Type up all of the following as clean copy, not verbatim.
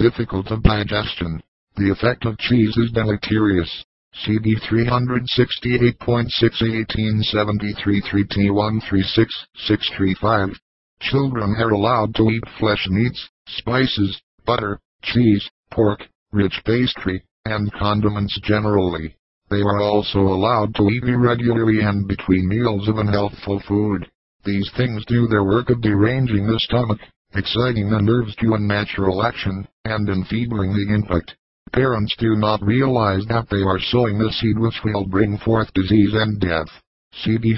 difficult of digestion. The effect of cheese is deleterious. CD 368.6 1873 3T136 635. Children are allowed to eat flesh meats, spices, butter, cheese, pork, rich pastry, and condiments generally. They are also allowed to eat irregularly and between meals of unhealthful food. These things do their work of deranging the stomach, exciting the nerves to unnatural action, and enfeebling the intellect. Parents do not realize that they are sowing the seed which will bring forth disease and death. CD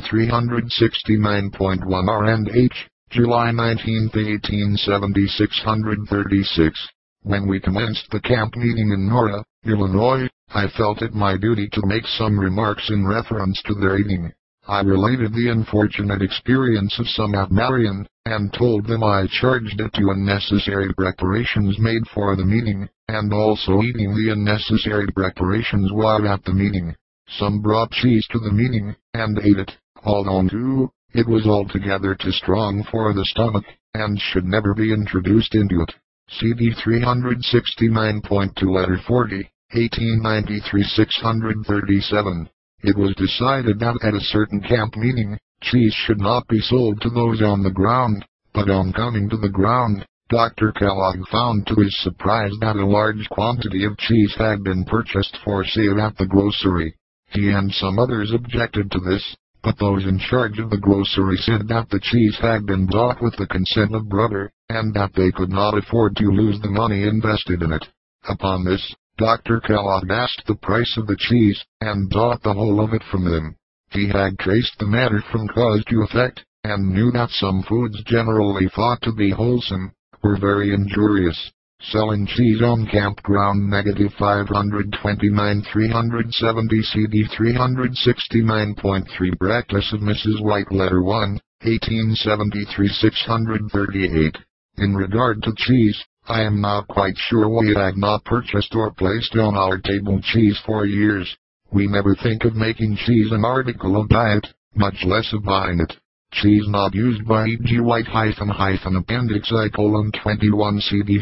369.1 R&H, July 19, 1870 636. When we commenced the camp meeting in Nora, Illinois, I felt it my duty to make some remarks in reference to their eating. I related the unfortunate experience of some at Marion, and told them I charged it to unnecessary preparations made for the meeting, and also eating the unnecessary preparations while at the meeting. Some brought cheese to the meeting, and ate it, although too, it was altogether too strong for the stomach, and should never be introduced into it. CD 369.2 Letter 40, 1893 637. It was decided that at a certain camp meeting, cheese should not be sold to those on the ground, but on coming to the ground, Dr. Kellogg found to his surprise that a large quantity of cheese had been purchased for sale at the grocery. He and some others objected to this, but those in charge of the grocery said that the cheese had been bought with the consent of brother, and that they could not afford to lose the money invested in it. Upon this, Dr. Kellogg asked the price of the cheese, and bought the whole of it from them. He had traced the matter from cause to effect, and knew that some foods generally thought to be wholesome, were very injurious. Selling cheese on campground. Negative 529 370 CD 369.3 Practice of Mrs. White. Letter 1, 1873 638. In regard to cheese, I am not quite sure why it had not purchased or placed on our table cheese for years. We never think of making cheese an article of diet, much less of buying it. Cheese not used by E.G. White appendix I:21 CD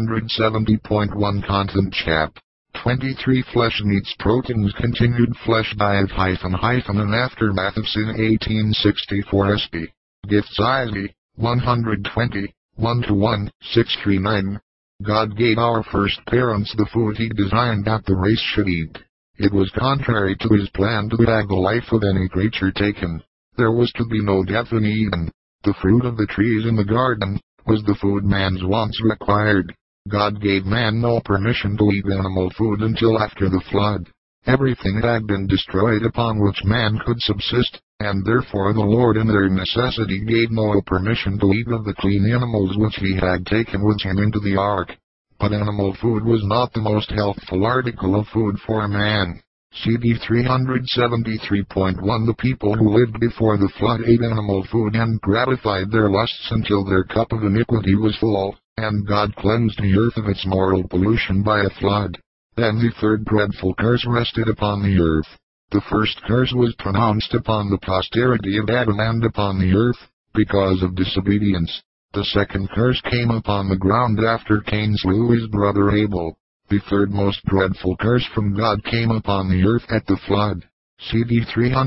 370.1 Content Chap. 23 Flesh Meats Proteins Continued Flesh Diet an Aftermath of Sin 1864 SP. Gifts Isaac, 120, 1-1, 639. God gave our first parents the food he designed that the race should eat. It was contrary to his plan to tag the life of any creature taken. There was to be no death in Eden. The fruit of the trees in the garden was the food man's wants required. God gave man no permission to eat animal food until after the flood. Everything had been destroyed upon which man could subsist, and therefore the Lord in their necessity gave Noah permission to eat of the clean animals which he had taken with him into the ark. But animal food was not the most healthful article of food for a man. CD 373.1 The people who lived before the flood ate animal food and gratified their lusts until their cup of iniquity was full, and God cleansed the earth of its moral pollution by a flood. Then the third dreadful curse rested upon the earth. The first curse was pronounced upon the posterity of Adam and upon the earth, because of disobedience. The second curse came upon the ground after Cain slew his brother Abel. The third most dreadful curse from God came upon the earth at the flood. CD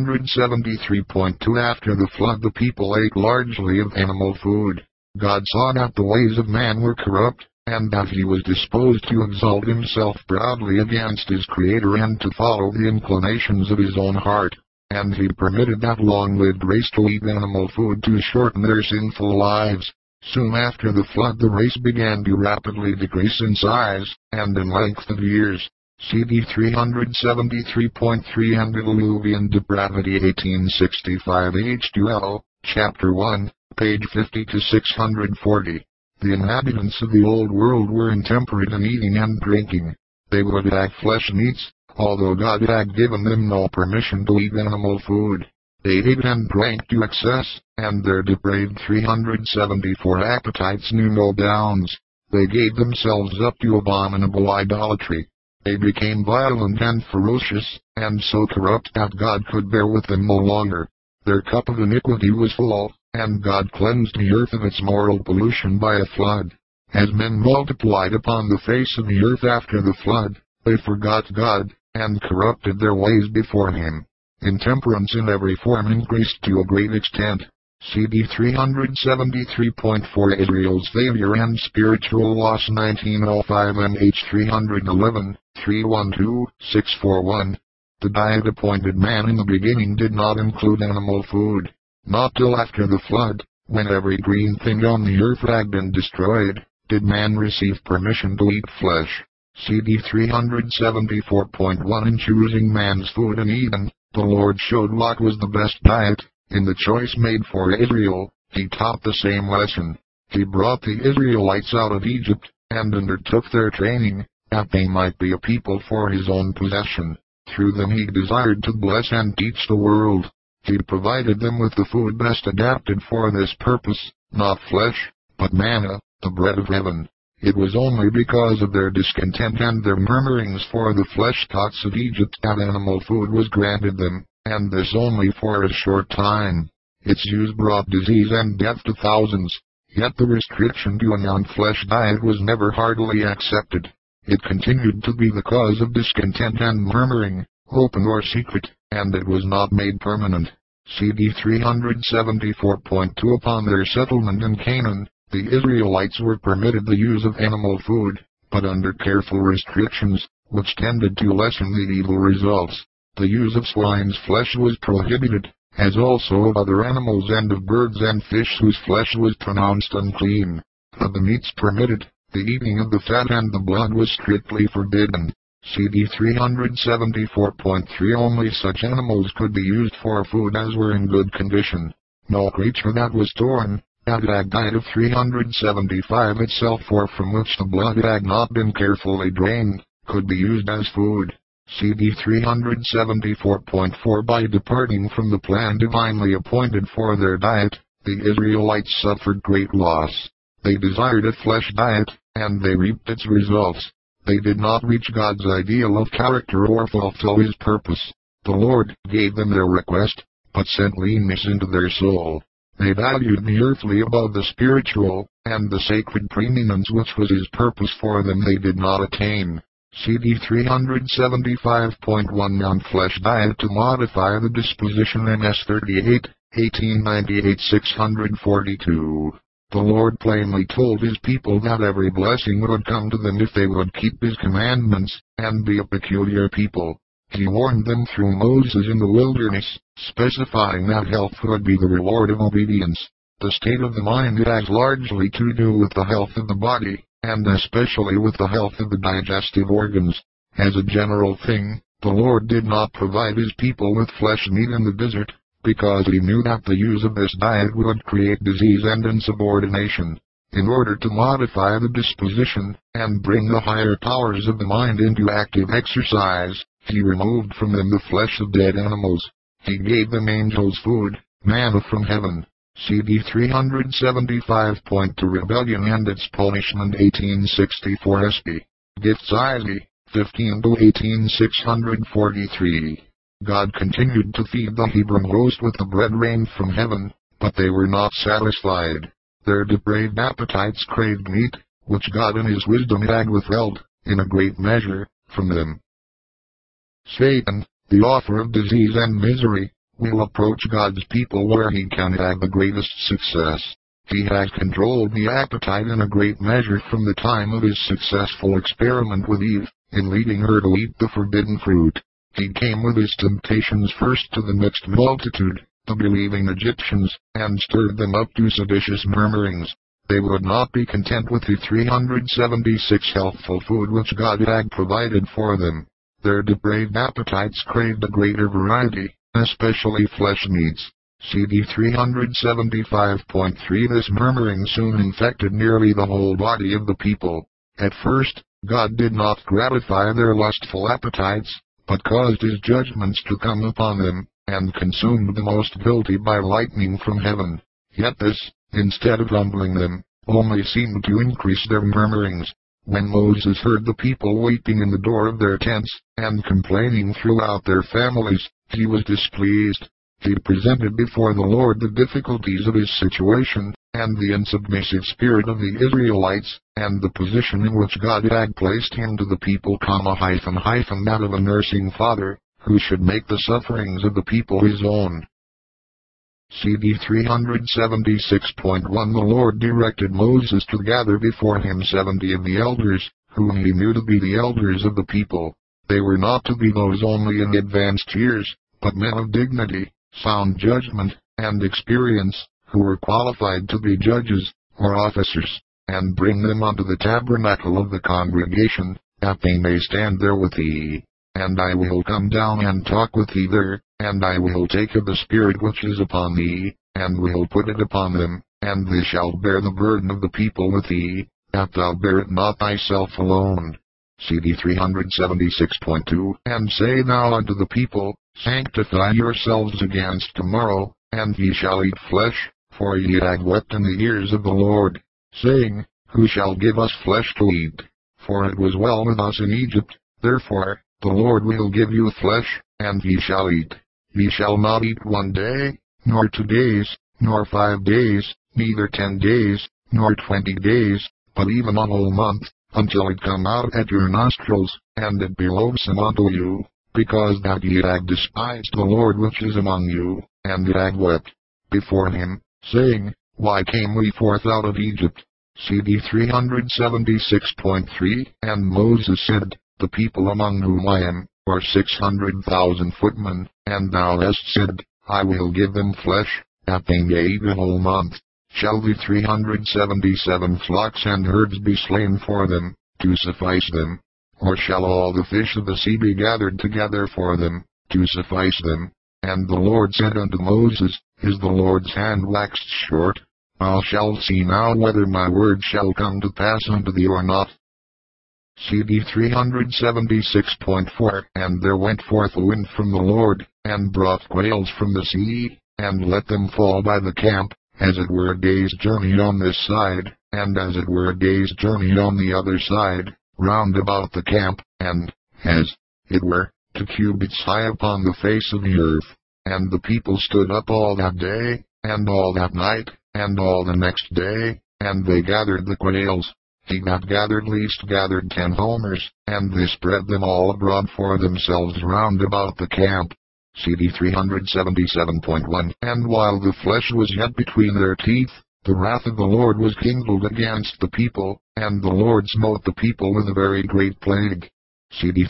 373.2 After the flood the people ate largely of animal food. God saw that the ways of man were corrupt, and that he was disposed to exalt himself proudly against his Creator and to follow the inclinations of his own heart. And he permitted that long-lived race to eat animal food to shorten their sinful lives. Soon after the flood the race began to rapidly decrease in size, and in length of years. CD 373.3 Antediluvian Depravity 1865 H2L, Chapter 1, page 50 to 640. The inhabitants of the old world were intemperate in eating and drinking. They would have flesh meats, although God had given them no permission to eat animal food. They ate and drank to excess, and their depraved 374 appetites knew no bounds. They gave themselves up to abominable idolatry. They became violent and ferocious, and so corrupt that God could bear with them no longer. Their cup of iniquity was full, and God cleansed the earth of its moral pollution by a flood. As men multiplied upon the face of the earth after the flood, they forgot God, and corrupted their ways before him. Intemperance in every form increased to a great extent. CD 373.4 Israel's failure and spiritual loss 1905 MH 311, 312-641. The diet appointed man in the beginning did not include animal food. Not till after the flood, when every green thing on the earth had been destroyed, did man receive permission to eat flesh. CD 374.1 In choosing man's food in Eden, the Lord showed what was the best diet. In the choice made for Israel, he taught the same lesson. He brought the Israelites out of Egypt, and undertook their training, that they might be a people for his own possession. Through them he desired to bless and teach the world. He provided them with the food best adapted for this purpose, not flesh, but manna, the bread of heaven. It was only because of their discontent and their murmurings for the flesh thoughts of Egypt that animal food was granted them, and this only for a short time. Its use brought disease and death to thousands, yet the restriction to a non-flesh diet was never heartily accepted. It continued to be the cause of discontent and murmuring, open or secret, and it was not made permanent. CD 374.2 Upon their settlement in Canaan, the Israelites were permitted the use of animal food, but under careful restrictions, which tended to lessen the evil results. The use of swine's flesh was prohibited, as also of other animals and of birds and fish whose flesh was pronounced unclean. Of the meats permitted, the eating of the fat and the blood was strictly forbidden. CD 374.3 Only such animals could be used for food as were in good condition. No creature that was torn, that had died of 375 itself or from which the blood had not been carefully drained, could be used as food. CD 374.4 By departing from the plan divinely appointed for their diet, the Israelites suffered great loss. They desired a flesh diet, and they reaped its results. They did not reach God's ideal of character or fulfill his purpose. The Lord gave them their request, but sent leanness into their soul. They valued the earthly above the spiritual, and the sacred preeminence which was his purpose for them they did not attain. CD 375.1 Non-flesh diet to modify the disposition MS 38, 1898 642. The Lord plainly told his people that every blessing would come to them if they would keep his commandments, and be a peculiar people. He warned them through Moses in the wilderness, specifying that health would be the reward of obedience. The state of the mind has largely to do with the health of the body, and especially with the health of the digestive organs. As a general thing, the Lord did not provide his people with flesh meat in the desert, because he knew that the use of this diet would create disease and insubordination. In order to modify the disposition, and bring the higher powers of the mind into active exercise, he removed from them the flesh of dead animals. He gave them angels' food, manna from heaven. CD 375.2 Rebellion and its Punishment 1864 SP. Gifts Isaiah 15-18 643. God continued to feed the Hebrew host with the bread rained from heaven, but they were not satisfied. Their depraved appetites craved meat, which God in his wisdom had withheld, in a great measure, from them. Satan, the author of disease and misery, will approach God's people where he can have the greatest success. He has controlled the appetite in a great measure from the time of his successful experiment with Eve, in leading her to eat the forbidden fruit. He came with his temptations first to the mixed multitude, the believing Egyptians, and stirred them up to seditious murmurings. They would not be content with the 376 healthful food which God had provided for them. Their depraved appetites craved a greater variety, especially flesh meats. CD 375.3 This murmuring soon infected nearly the whole body of the people. At first, God did not gratify their lustful appetites, but caused his judgments to come upon them, and consumed the most guilty by lightning from heaven. Yet this, instead of humbling them, only seemed to increase their murmurings. When Moses heard the people weeping in the door of their tents, and complaining throughout their families, he was displeased. He presented before the Lord the difficulties of his situation, and the unsubmissive spirit of the Israelites, and the position in which God had placed him to the people, that of a nursing father, who should make the sufferings of the people his own. CD 376.1 The Lord directed Moses to gather before him 70 of the elders, whom he knew to be the elders of the people. They were not to be those only in advanced years, but men of dignity, sound judgment, and experience, who were qualified to be judges, or officers, and bring them unto the tabernacle of the congregation, that they may stand there with thee. And I will come down and talk with thee there, and I will take of the Spirit which is upon thee, and will put it upon them, and they shall bear the burden of the people with thee, that thou bear it not thyself alone. CD 376.2 And say thou unto the people, Sanctify yourselves against tomorrow, and ye shall eat flesh, for ye had wept in the ears of the Lord, saying, Who shall give us flesh to eat? For it was well with us in Egypt, therefore the Lord will give you flesh, and ye shall eat. Ye shall not eat 1 day, nor 2 days, nor 5 days, neither 10 days, nor 20 days, but even a whole month, until it come out at your nostrils, and it be loathsome unto you, because that ye had despised the Lord which is among you, and had wept before him, saying, Why came we forth out of Egypt? CD 376.3 And Moses said, The people among whom I am, are 600,000 footmen, and thou hast said, I will give them flesh, that they may eat a whole month. Shall the 377 flocks and herds be slain for them, to suffice them? Or shall all the fish of the sea be gathered together for them, to suffice them? And the Lord said unto Moses, Is the Lord's hand waxed short? Thou shalt see now whether my word shall come to pass unto thee or not. CD 376.4 And there went forth a wind from the Lord, and brought quails from the sea, and let them fall by the camp, as it were a day's journey on this side, and as it were a day's journey on the other side, round about the camp, and, as it were, 2 cubits high upon the face of the earth. And the people stood up all that day, and all that night, and all the next day, and they gathered the quails. He that gathered least gathered 10 homers, and they spread them all abroad for themselves round about the camp. CD 377.1 And while the flesh was yet between their teeth, the wrath of the Lord was kindled against the people, and the Lord smote the people with a very great plague. CD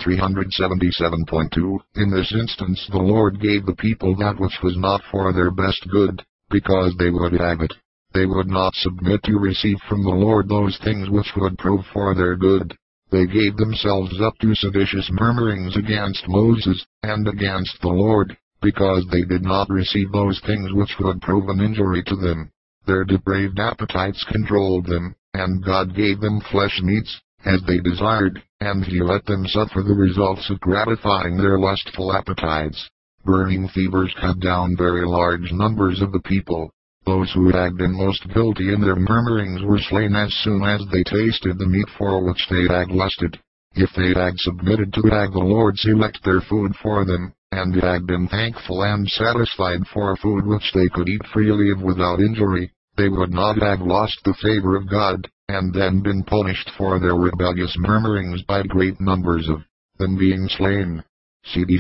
377.2 In this instance the Lord gave the people that which was not for their best good, because they would have it. They would not submit to receive from the Lord those things which would prove for their good. They gave themselves up to seditious murmurings against Moses, and against the Lord, because they did not receive those things which would prove an injury to them. Their depraved appetites controlled them, and God gave them flesh meats, as they desired, and he let them suffer the results of gratifying their lustful appetites. Burning fevers cut down very large numbers of the people. Those who had been most guilty in their murmurings were slain as soon as they tasted the meat for which they had lusted. If they had submitted to the Lord select their food for them, and had been thankful and satisfied for food which they could eat freely of without injury, they would not have lost the favor of God, and then been punished for their rebellious murmurings by great numbers of them being slain. CD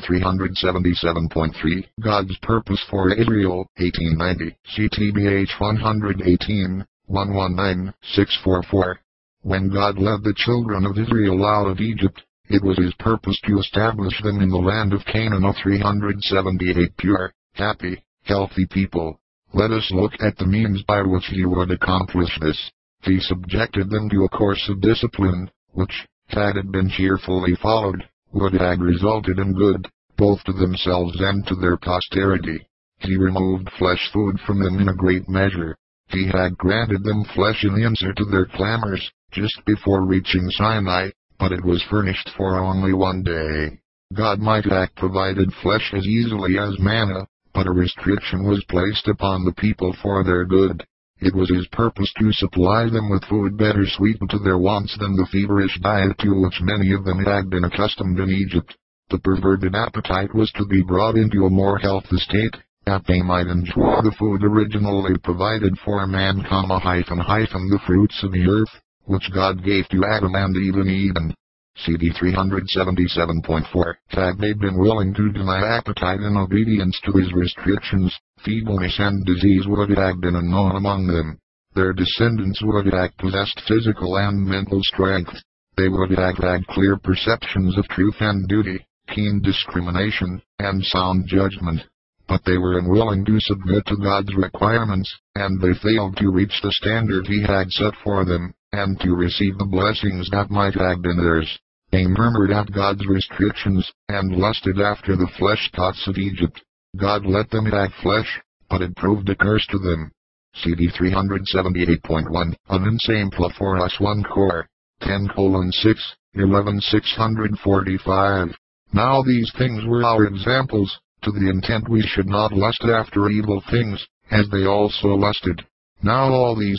377.3 God's Purpose for Israel, 1890, CTBH 118, 119644. When God led the children of Israel out of Egypt, it was his purpose to establish them in the land of Canaan, of 378 pure, happy, healthy people. Let us look at the means by which he would accomplish this. He subjected them to a course of discipline, which, had it been cheerfully followed, would have resulted in good, both to themselves and to their posterity. He removed flesh food from them in a great measure. He had granted them flesh in answer to their clamors, just before reaching Sinai, but it was furnished for only 1 day. God might have provided flesh as easily as manna, but a restriction was placed upon the people for their good. It was his purpose to supply them with food better suited to their wants than the feverish diet to which many of them had been accustomed in Egypt. The perverted appetite was to be brought into a more healthy state, that they might enjoy the food originally provided for man, the fruits of the earth, which God gave to Adam and Eve in Eden. CD 377.4. Had they been willing to deny appetite in obedience to his restrictions, feebleness and disease would have been unknown among them. Their descendants would have possessed physical and mental strength. They would have had clear perceptions of truth and duty, keen discrimination, and sound judgment. But they were unwilling to submit to God's requirements, and they failed to reach the standard he had set for them, and to receive the blessings that might have been theirs. They murmured at God's restrictions, and lusted after the flesh thoughts of Egypt. God let them have flesh, but it proved a curse to them. CD 378.1. An insane plot for us 1 Cor. 10:6, 11:645. Now these things were our examples, to the intent we should not lust after evil things, as they also lusted. Now all these